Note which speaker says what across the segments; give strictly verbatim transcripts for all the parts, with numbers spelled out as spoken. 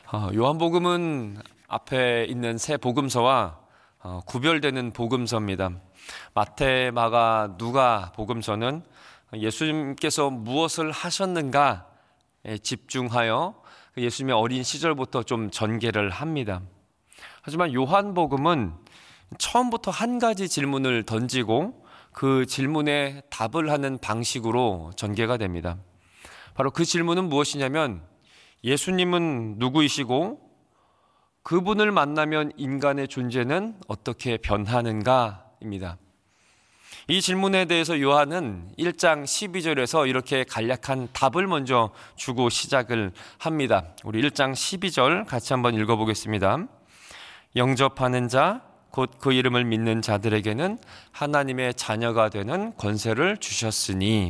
Speaker 1: 어, 요한복음은 앞에 있는 세 복음서와 어, 구별되는 복음서입니다. 마태, 마가, 누가 복음서는 예수님께서 무엇을 하셨는가에 집중하여 예수님의 어린 시절부터 좀 전개를 합니다. 하지만 요한복음은 처음부터 한 가지 질문을 던지고 그 질문에 답을 하는 방식으로 전개가 됩니다. 바로 그 질문은 무엇이냐면, 예수님은 누구이시고 그분을 만나면 인간의 존재는 어떻게 변하는가입니다. 이 질문에 대해서 요한은 일 장 십이 절에서 이렇게 간략한 답을 먼저 주고 시작을 합니다. 우리 일 장 십이 절 같이 한번 읽어보겠습니다. 영접하는 자, 곧 그 이름을 믿는 자들에게는 하나님의 자녀가 되는 권세를 주셨으니,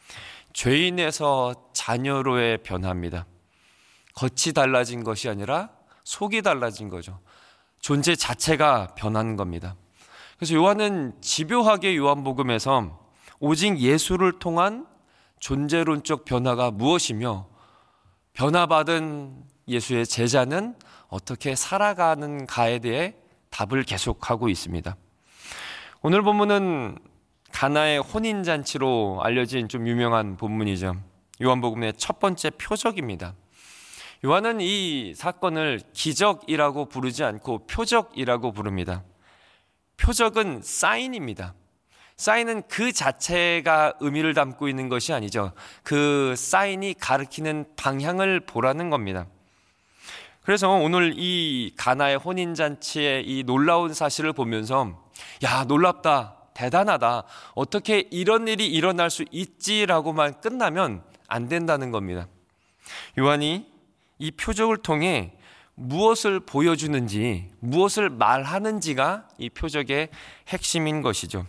Speaker 1: 죄인에서 자녀로의 변화입니다. 겉이 달라진 것이 아니라 속이 달라진 거죠. 존재 자체가 변한 겁니다. 그래서 요한은 집요하게 요한복음에서 오직 예수를 통한 존재론적 변화가 무엇이며, 변화받은 예수의 제자는 어떻게 살아가는가에 대해 답을 계속하고 있습니다. 오늘 본문은 가나의 혼인잔치로 알려진 좀 유명한 본문이죠. 요한복음의 첫 번째 표적입니다. 요한은 이 사건을 기적이라고 부르지 않고 표적이라고 부릅니다. 표적은 사인입니다. 사인은 그 자체가 의미를 담고 있는 것이 아니죠. 그 사인이 가리키는 방향을 보라는 겁니다. 그래서 오늘 이 가나의 혼인잔치의 이 놀라운 사실을 보면서, 야, 놀랍다, 대단하다, 어떻게 이런 일이 일어날 수 있지라고만 끝나면 안 된다는 겁니다. 요한이 이 표적을 통해 무엇을 보여주는지, 무엇을 말하는지가 이 표적의 핵심인 것이죠.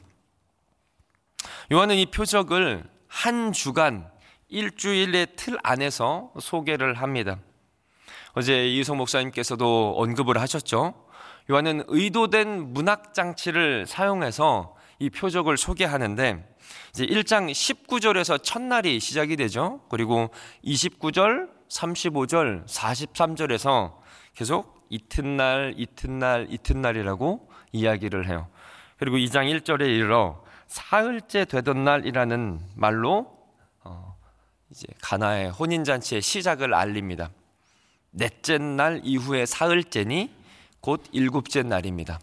Speaker 1: 요한은 이 표적을 한 주간, 일주일의 틀 안에서 소개를 합니다. 어제 이유성 목사님께서도 언급을 하셨죠. 요한은 의도된 문학장치를 사용해서 이 표적을 소개하는데, 이제 일 장 십구 절에서 첫날이 시작이 되죠. 그리고 이십구 절, 삼십오 절, 사십삼 절에서 계속 이튿날, 이튿날, 이튿날이라고 이야기를 해요. 그리고 이 장 일 절에 이르러 사흘째 되던 날이라는 말로 어, 이제 가나의 혼인잔치의 시작을 알립니다. 넷째 날 이후에 사흘째니 곧 일곱째 날입니다.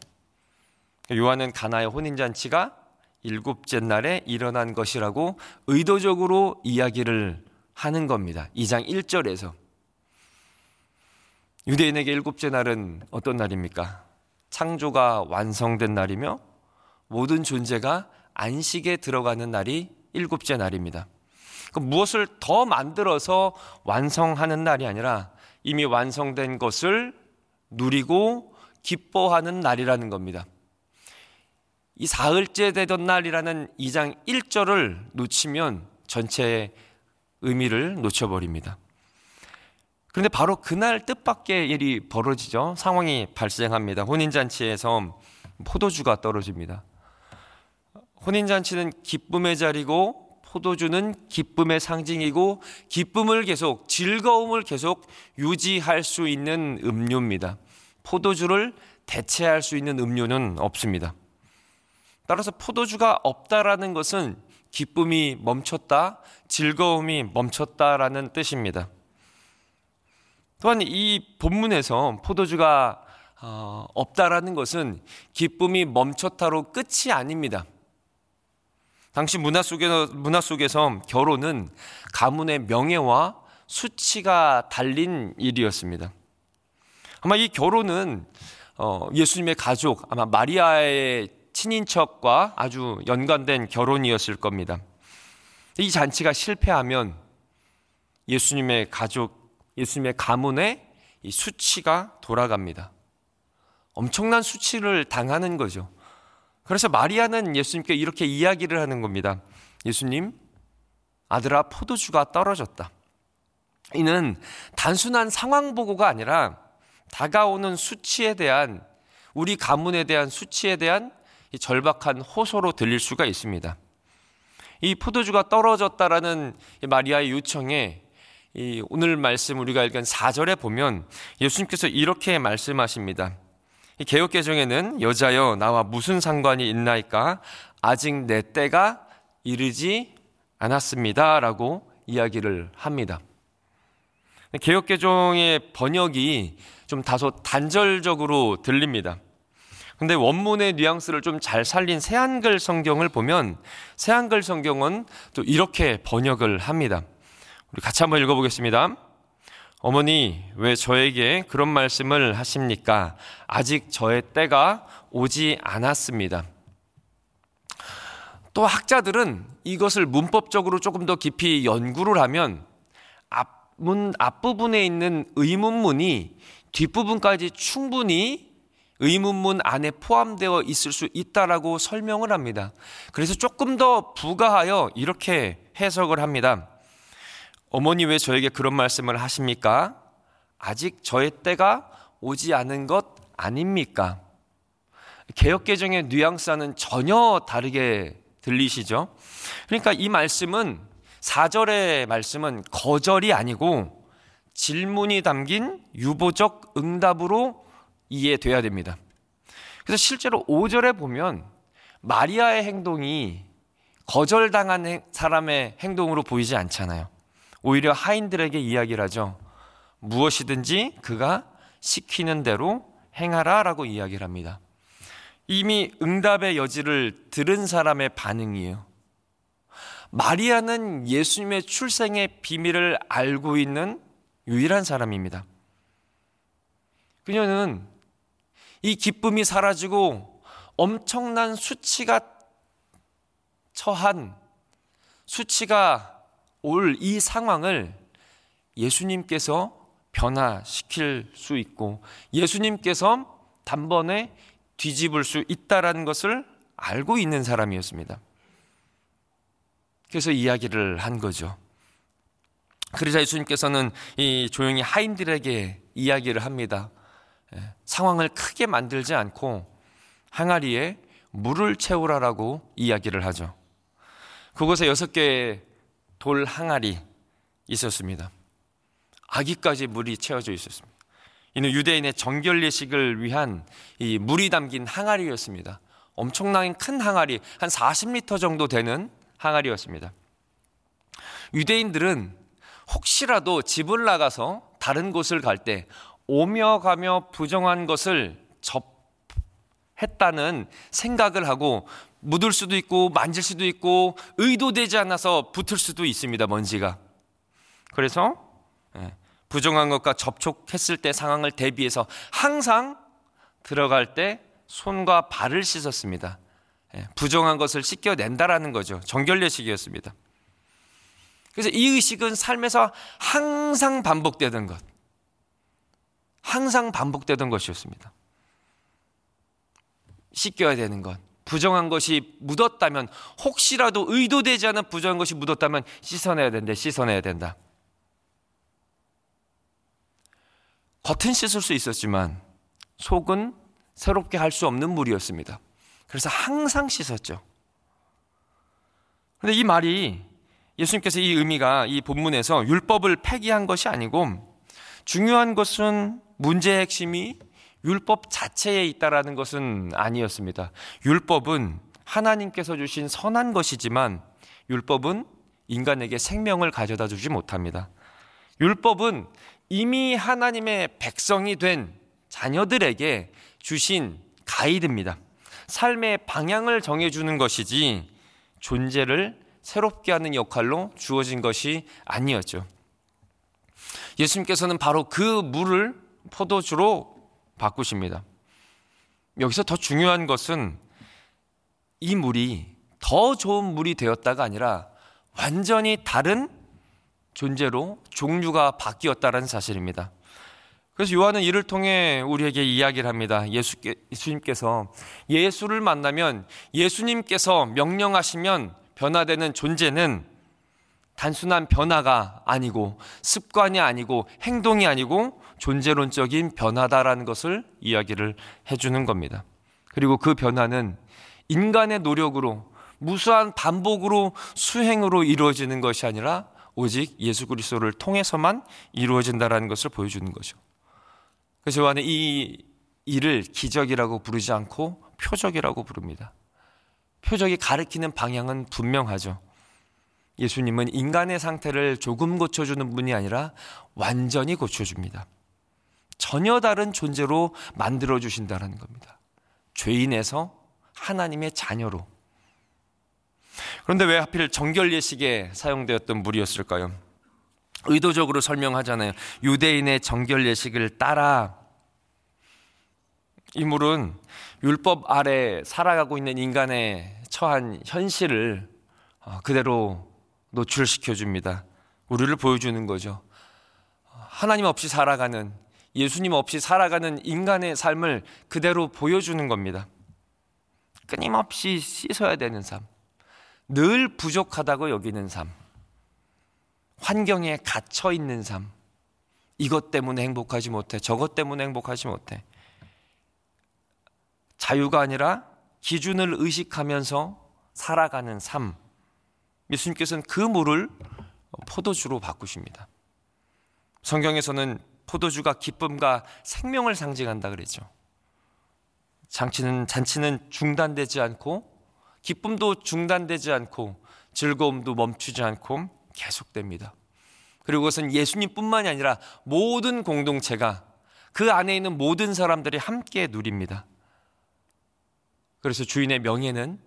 Speaker 1: 요한은 가나의 혼인잔치가 일곱째 날에 일어난 것이라고 의도적으로 이야기를 하는 겁니다. 이 장 일 절에서. 유대인에게 일곱째 날은 어떤 날입니까? 창조가 완성된 날이며 모든 존재가 안식에 들어가는 날이 일곱째 날입니다. 그러니까 무엇을 더 만들어서 완성하는 날이 아니라 이미 완성된 것을 누리고 기뻐하는 날이라는 겁니다. 이 사흘째 되던 날이라는 이 장 일 절을 놓치면 전체의 의미를 놓쳐버립니다. 그런데 바로 그날 뜻밖의 일이 벌어지죠. 상황이 발생합니다. 혼인잔치에서 포도주가 떨어집니다. 혼인잔치는 기쁨의 자리고 포도주는 기쁨의 상징이고, 기쁨을 계속, 즐거움을 계속 유지할 수 있는 음료입니다. 포도주를 대체할 수 있는 음료는 없습니다. 따라서 포도주가 없다라는 것은 기쁨이 멈췄다, 즐거움이 멈췄다라는 뜻입니다. 또한 이 본문에서 포도주가 어, 없다라는 것은 기쁨이 멈췄다로 끝이 아닙니다. 당시 문화 속에서, 문화 속에서 결혼은 가문의 명예와 수치가 달린 일이었습니다. 아마 이 결혼은 어, 예수님의 가족, 아마 마리아의 친인척과 아주 연관된 결혼이었을 겁니다. 이 잔치가 실패하면 예수님의 가족, 예수님의 가문에 이 수치가 돌아갑니다. 엄청난 수치를 당하는 거죠. 그래서 마리아는 예수님께 이렇게 이야기를 하는 겁니다. 예수님, 아들아, 포도주가 떨어졌다. 이는 단순한 상황 보고가 아니라 다가오는 수치에 대한, 우리 가문에 대한 수치에 대한 이 절박한 호소로 들릴 수가 있습니다. 이 포도주가 떨어졌다라는 마리아의 요청에 이 오늘 말씀 우리가 읽은 사 절에 보면 예수님께서 이렇게 말씀하십니다. 이 개역개정에는 여자여 나와 무슨 상관이 있나이까 아직 내 때가 이르지 않았습니다 라고 이야기를 합니다. 개역개정의 번역이 좀 다소 단절적으로 들립니다. 근데 원문의 뉘앙스를 좀 잘 살린 새한글 성경을 보면 새한글 성경은 또 이렇게 번역을 합니다. 우리 같이 한번 읽어보겠습니다. 어머니 왜 저에게 그런 말씀을 하십니까? 아직 저의 때가 오지 않았습니다. 또 학자들은 이것을 문법적으로 조금 더 깊이 연구를 하면 앞문 앞부분에 있는 의문문이 뒷부분까지 충분히 의문문 안에 포함되어 있을 수 있다라고 설명을 합니다. 그래서 조금 더 부가하여 이렇게 해석을 합니다. 어머니 왜 저에게 그런 말씀을 하십니까? 아직 저의 때가 오지 않은 것 아닙니까? 개역개정의 뉘앙스와는 전혀 다르게 들리시죠? 그러니까 이 말씀은 사 절의 말씀은 거절이 아니고 질문이 담긴 유보적 응답으로 이해돼야 됩니다. 그래서 실제로 오 절에 보면 마리아의 행동이 거절당한 사람의 행동으로 보이지 않잖아요. 오히려 하인들에게 이야기를 하죠. 무엇이든지 그가 시키는 대로 행하라 라고 이야기를 합니다. 이미 응답의 여지를 들은 사람의 반응이에요. 마리아는 예수님의 출생의 비밀을 알고 있는 유일한 사람입니다. 그녀는 이 기쁨이 사라지고 엄청난 수치가 처한 수치가 올 이 상황을 예수님께서 변화시킬 수 있고 예수님께서 단번에 뒤집을 수 있다는 것을 알고 있는 사람이었습니다. 그래서 이야기를 한 거죠. 그러자 예수님께서는 이 조용히 하인들에게 이야기를 합니다. 상황을 크게 만들지 않고 항아리에 물을 채우라라고 이야기를 하죠. 그곳에 여섯 개의 돌 항아리 있었습니다. 아기까지 물이 채워져 있었습니다. 이는 유대인의 정결 예식을 위한 이 물이 담긴 항아리였습니다. 엄청나게 큰 항아리, 한 사십 리터 정도 되는 항아리였습니다. 유대인들은 혹시라도 집을 나가서 다른 곳을 갈 때 오며 가며 부정한 것을 접했다는 생각을 하고 묻을 수도 있고 만질 수도 있고 의도되지 않아서 붙을 수도 있습니다. 먼지가. 그래서 부정한 것과 접촉했을 때 상황을 대비해서 항상 들어갈 때 손과 발을 씻었습니다. 부정한 것을 씻겨낸다라는 거죠. 정결례식이었습니다. 그래서 이 의식은 삶에서 항상 반복되던 것, 항상 반복되던 것이었습니다. 씻겨야 되는 것, 부정한 것이 묻었다면, 혹시라도 의도되지 않은 부정한 것이 묻었다면 씻어내야 된다, 씻어내야 된다. 겉은 씻을 수 있었지만 속은 새롭게 할 수 없는 물이었습니다. 그래서 항상 씻었죠. 그런데 이 말이, 예수님께서 이 의미가 이 본문에서 율법을 폐기한 것이 아니고, 중요한 것은 문제의 핵심이 율법 자체에 있다라는 것은 아니었습니다. 율법은 하나님께서 주신 선한 것이지만 율법은 인간에게 생명을 가져다 주지 못합니다. 율법은 이미 하나님의 백성이 된 자녀들에게 주신 가이드입니다. 삶의 방향을 정해주는 것이지 존재를 새롭게 하는 역할로 주어진 것이 아니었죠. 예수님께서는 바로 그 물을 포도주로 바꾸십니다. 여기서 더 중요한 것은 이 물이 더 좋은 물이 되었다가 아니라 완전히 다른 존재로 종류가 바뀌었다는 사실입니다. 그래서 요한은 이를 통해 우리에게 이야기를 합니다. 예수께, 예수님께서 예수를 만나면, 예수님께서 명령하시면 변화되는 존재는 단순한 변화가 아니고 습관이 아니고 행동이 아니고 존재론적인 변화다라는 것을 이야기를 해주는 겁니다. 그리고 그 변화는 인간의 노력으로, 무수한 반복으로, 수행으로 이루어지는 것이 아니라 오직 예수 그리스도를 통해서만 이루어진다는 것을 보여주는 거죠. 그래서 요한은 이 일을 기적이라고 부르지 않고 표적이라고 부릅니다. 표적이 가리키는 방향은 분명하죠. 예수님은 인간의 상태를 조금 고쳐주는 분이 아니라 완전히 고쳐줍니다. 전혀 다른 존재로 만들어주신다는 겁니다. 죄인에서 하나님의 자녀로. 그런데 왜 하필 정결 예식에 사용되었던 물이었을까요? 의도적으로 설명하잖아요. 유대인의 정결 예식을 따라 이 물은 율법 아래 살아가고 있는 인간의 처한 현실을 그대로 노출시켜 줍니다. 우리를 보여주는 거죠. 하나님 없이 살아가는, 예수님 없이 살아가는 인간의 삶을 그대로 보여주는 겁니다. 끊임없이 씻어야 되는 삶, 늘 부족하다고 여기는 삶, 환경에 갇혀 있는 삶, 이것 때문에 행복하지 못해, 저것 때문에 행복하지 못해. 자유가 아니라 기준을 의식하면서 살아가는 삶. 예수님께서는 그 물을 포도주로 바꾸십니다. 성경에서는 포도주가 기쁨과 생명을 상징한다 그랬죠. 잔치는, 잔치는 중단되지 않고, 기쁨도 중단되지 않고, 즐거움도 멈추지 않고 계속됩니다. 그리고 그것은 예수님뿐만이 아니라 모든 공동체가, 그 안에 있는 모든 사람들이 함께 누립니다. 그래서 주인의 명예는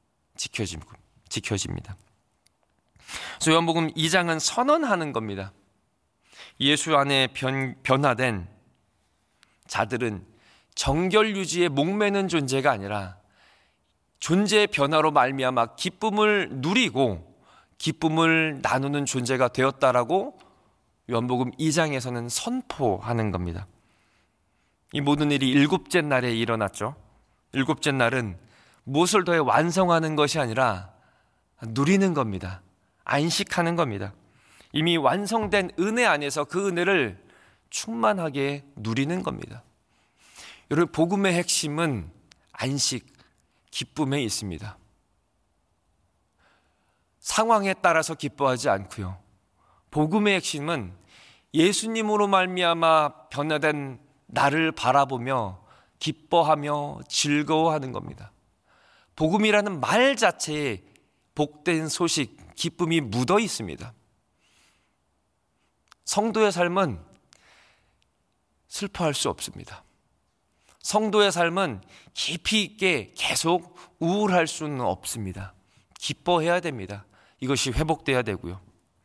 Speaker 1: 지켜집니다. 그래서 요한복음 이 장은 선언하는 겁니다. 예수 안에 변, 변화된 자들은 정결 유지에 목매는 존재가 아니라 존재의 변화로 말미암아 기쁨을 누리고 기쁨을 나누는 존재가 되었다라고 요한복음 이 장에서는 선포하는 겁니다. 이 모든 일이 일곱째 날에 일어났죠. 일곱째 날은 무엇을 더해 완성하는 것이 아니라 누리는 겁니다. 안식하는 겁니다. 이미 완성된 은혜 안에서 그 은혜를 충만하게 누리는 겁니다. 여러분, 복음의 핵심은 안식, 기쁨에 있습니다. 상황에 따라서 기뻐하지 않고요. 복음의 핵심은 예수님으로 말미암아 변화된 나를 바라보며 기뻐하며 즐거워하는 겁니다. 복음이라는 말 자체에 복된 소식, 기쁨이 묻어 있습니다. 성도의 삶은 슬퍼할 수 없습니다. 성도의 삶은 깊이 있게 계속 우울할 수는 없습니다. 기뻐해야 됩니다. 이것이 회복돼야 되고요.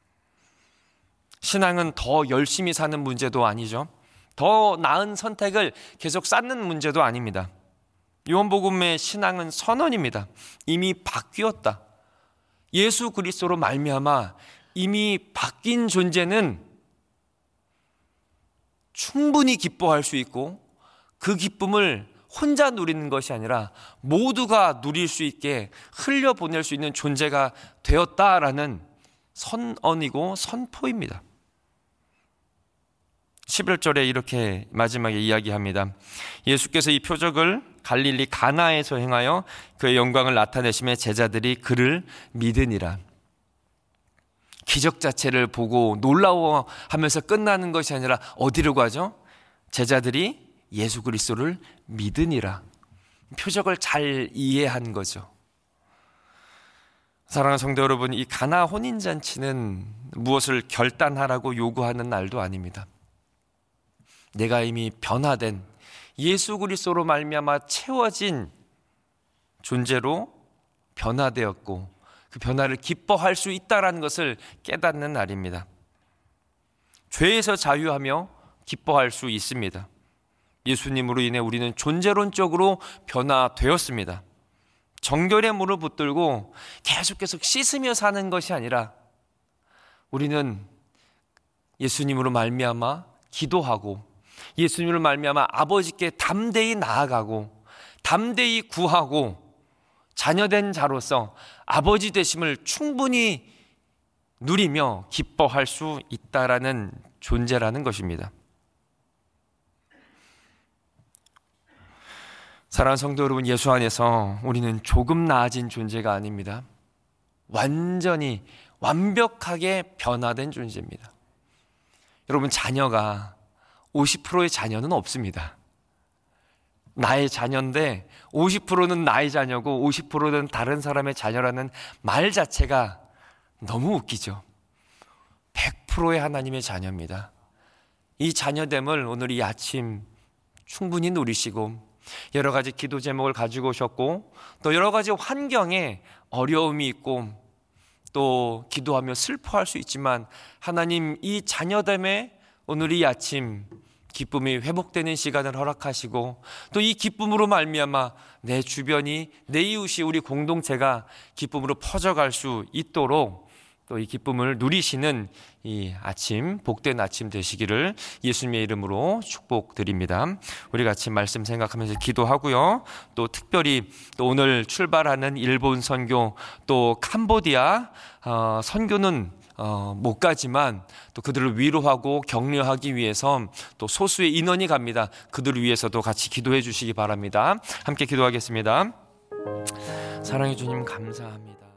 Speaker 1: 신앙은 더 열심히 사는 문제도 아니죠. 더 나은 선택을 계속 쌓는 문제도 아닙니다. 요한복음의 신앙은 선언입니다. 이미 바뀌었다. 예수 그리스도로 말미암아 이미 바뀐 존재는 충분히 기뻐할 수 있고 그 기쁨을 혼자 누리는 것이 아니라 모두가 누릴 수 있게 흘려보낼 수 있는 존재가 되었다라는 선언이고 선포입니다. 십일 절에 이렇게 마지막에 이야기합니다. 예수께서 이 표적을 갈릴리 가나에서 행하여 그의 영광을 나타내심에 제자들이 그를 믿으니라. 기적 자체를 보고 놀라워하면서 끝나는 것이 아니라 어디로 가죠? 제자들이 예수 그리스도를 믿으니라. 표적을 잘 이해한 거죠. 사랑하는 성도 여러분, 이 가나 혼인잔치는 무엇을 결단하라고 요구하는 날도 아닙니다. 내가 이미 변화된 예수 그리스도로 말미암아 채워진 존재로 변화되었고 그 변화를 기뻐할 수 있다는 것을 깨닫는 날입니다. 죄에서 자유하며 기뻐할 수 있습니다. 예수님으로 인해 우리는 존재론적으로 변화되었습니다. 정결의 물을 붙들고 계속 계속 씻으며 사는 것이 아니라 우리는 예수님으로 말미암아 기도하고 예수님을 말미암아 아버지께 담대히 나아가고 담대히 구하고 자녀된 자로서 아버지 되심을 충분히 누리며 기뻐할 수 있다라는 존재라는 것입니다. 사랑하는 성도 여러분, 예수 안에서 우리는 조금 나아진 존재가 아닙니다. 완전히 완벽하게 변화된 존재입니다. 여러분, 자녀가 오십 퍼센트의 자녀는 없습니다. 나의 자녀인데 오십 퍼센트는 나의 자녀고 오십 퍼센트는 다른 사람의 자녀라는 말 자체가 너무 웃기죠. 백 퍼센트의 하나님의 자녀입니다. 이 자녀됨을 오늘 이 아침 충분히 누리시고, 여러 가지 기도 제목을 가지고 오셨고, 또 여러 가지 환경에 어려움이 있고, 또 기도하며 슬퍼할 수 있지만 하나님 이 자녀됨에 오늘 이 아침 기쁨이 회복되는 시간을 허락하시고, 또 이 기쁨으로 말미암아 내 주변이, 내 이웃이, 우리 공동체가 기쁨으로 퍼져갈 수 있도록 또 이 기쁨을 누리시는 이 아침, 복된 아침 되시기를 예수님의 이름으로 축복드립니다. 우리 같이 말씀 생각하면서 기도하고요. 또 특별히 또 오늘 출발하는 일본 선교, 또 캄보디아 어, 선교는 어, 못 가지만 또 그들을 위로하고 격려하기 위해서 또 소수의 인원이 갑니다. 그들을 위해서도 같이 기도해 주시기 바랍니다. 함께 기도하겠습니다. 사랑해 주님, 감사합니다.